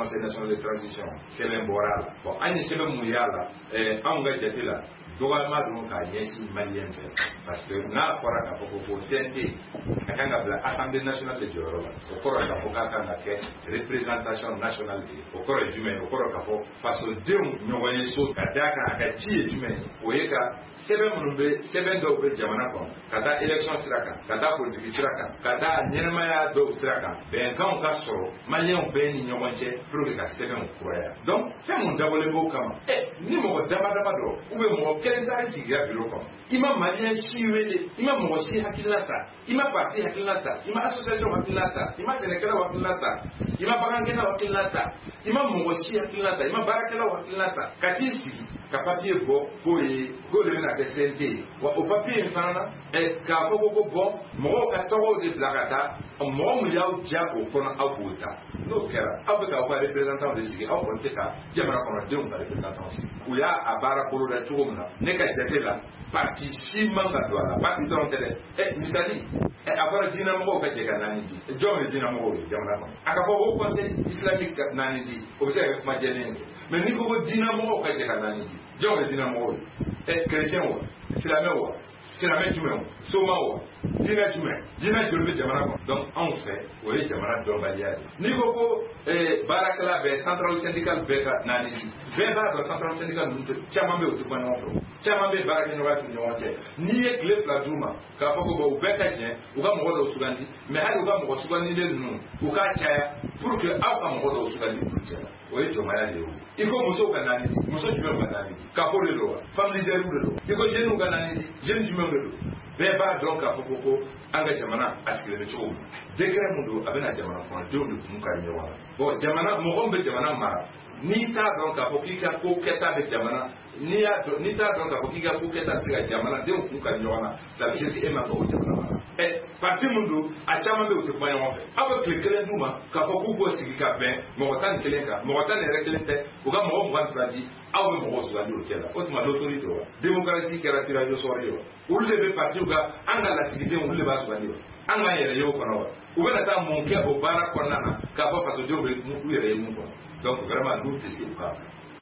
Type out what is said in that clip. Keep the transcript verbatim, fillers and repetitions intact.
Conseil national de transition sɛbɛn bɔra la bon an ye sɛbɛn mun y'a la anw ka jate la dɔgɔyama don k'a ɲɛsin maliyɛn fɛ parce que n'a fɔra k'a fɔ ko ko C N T a kan ka bila Assemblée nationale de jɔyɔrɔ la o kɔrɔ k'a fɔ k'a kan ka kɛ représentation nationale de ye o kɔrɔ ye jumɛn ye o kɔrɔ k'a fɔ fasodenw ɲɔgɔn ye so ka d'a kan a ka ci ye jumɛn ye o ye ka sɛbɛn minnu bɛ sɛbɛn dɔw bɛ jamana kɔnɔ ka taa élection sira kan ka taa politique sira kan ka taa ɲɛnɛmaya dɔw sira kan bɛnkanw ka sɔrɔ maliyɛnw bɛɛ ni ɲɔgɔn cɛ pour que ka sɛbɛnw kuraya donc fɛn mun dabɔlen b'o kama ɛ ni mɔgɔ dama dama dɔ ou bien mɔgɔ kelen t'a sigira bureau kɔnɔ i ma maliyɛn si wele i ma mɔgɔ si hakilina ta i ma parti hakilina ta i ma association hakilina ta i ma sɛnɛkɛlaw hakilina ta i ma bagankɛlaw hakilina ta i ma mɔgɔ si hakilina ta i ma baarakɛlaw hakilina ta ka t'i sigi ka papier bɔ k'o ye k'o de bɛna kɛ C N T ye wa o papier in fana na ɛ k'a fɔ ko ko bɔn mɔgɔw ka tɔgɔw de bila ka taa mɔgɔ min y'aw diya o kɔnɔ aw k'o ta n'o kɛra aw bɛ k'aw ka représentant de sigi aw kɔni tɛ ka jamana kɔnɔdenw ka représentant sigi u y'a a baara boloda cogo min na ne ka jate la parti si man ka don a la parti dɔrɔn tɛ dɛ ɛ misali ɛ a fɔra diinɛmɔgɔw ka jɛ ka naani di jɔn ye diinɛmɔgɔw ye jamana kɔnɔ a ka fɔ o conseil islamique ka naani di o bɛ se ka kɛ kuma jɛlen ye mais n'i ko ko diinɛmɔgɔw ka jɛ ka naani di jɔn ye diinɛmɔgɔw ye ɛ chrétien wa silamɛ wa silamɛ jumɛn o soma wa diinɛ jumɛn diinɛ joli bɛ jamana kɔnɔ donc anw fɛ o ye jamana dɔnbaliya ye n'i ko ko baarakɛla bɛɛ central syndical bɛɛ ka naani di bɛɛ b'a dɔn central syndical ninnu tɛ caman bɛ yen o tɛ kuma ɲɔgɔn fɛ caman bɛ baarakɛɲɔgɔnya t'u ni ɲɔgɔn cɛ n'i ye tile fila d'u ma k'a fɔ ko u bɛɛ ka jɛ u ka mɔgɔ dɔw sugandi mais hali u ka mɔgɔ sugandilen ninnu u k'a caya pour que aw ka mɔgɔ dɔw sugandi olu cɛ la o ye jɔnmaya de ye o i ko musow ka naani di muso jumɛnw ka naani di kafo de don wa famille jɛriw de don i ko jeunes ka naani di jeunes jumɛnw de don bɛɛ b'a dɔn k'a fɔ ko an ka jamana a sigilen bɛ cogo min décret mun don a bɛna jamana kɔnɔdenw de kun ka ɲɔgɔn na bon jamana mɔgɔ min bɛ jamana mara n'i t'a dɔn k'a fɔ k'i ka ko kɛta bɛ jamana n'i y'a dɔn n'i t'a dɔn k'a fɔ k'i ka ko kɛta bɛ se ka jamanadenw kun ka ɲɔgɔn na ça veut dire que e ma fɔ o jamana mara ɛ parti mun don a caman bɛ u tɛ kuma ɲɔgɔn fɛ aw bɛ tile kelen d'u ma k'a fɔ k'u k'o sigi ka bɛn mɔgɔ tan ni kelen kan mɔgɔ tan ni yɛrɛ kelen tɛ u ka mɔgɔ mugan ni fila di aw bɛ mɔgɔw sugandi o cɛ la o tuma l'autorité wa démocratie kɛra tirage au sort ye wa olu de bɛ partiw ka an ka lasigidenw olu de b'a sugandi wa an k'an yɛrɛ ye o kɔnɔ wa u bɛna taa mun kɛ o baara kɔnɔna na k'a fɔ fasodenw bɛ u yɛrɛ ye mun kɔnɔ donc vraiment n'u tɛ se u k'a fɛ